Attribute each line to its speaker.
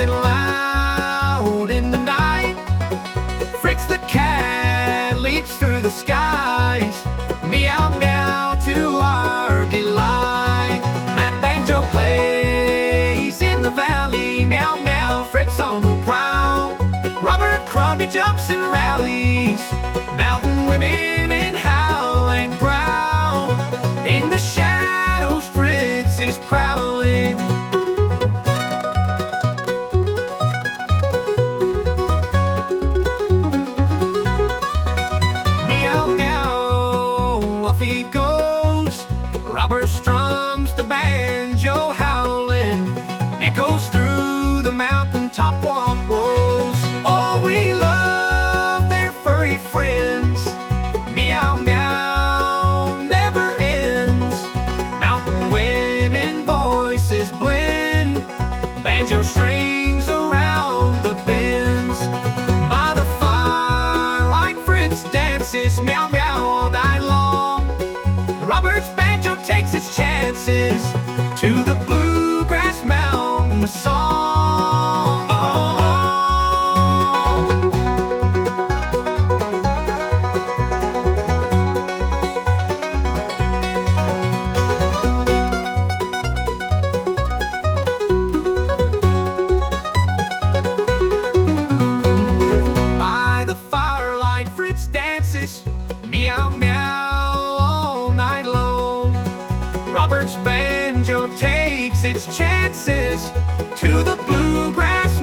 Speaker 1: dancing loud in the night. Fritz the cat leaps through the skies. Meow meow to our delight. Matt Banjo plays in the valley. Meow meow, Fritz on the prowl. Robert Crombie jumps and rallies. Mountain women in howling growl. In the shadows Fritz is prowling. Meow meow, off he goes. Robert strums the banjo howling. Echoes through the mountaintop walls. Oh, we love their furry friends. Meow meow never ends. Mountain women voices blend. Banjo strings around the bends. By the firelight Fritz dances. Meow meow all night long. Robert's banjo takes its chances. To the bluegrass mountain song. By the firelight Fritz dances. Meow meow all night long. Robert's banjo takes its chances. To the bluegrass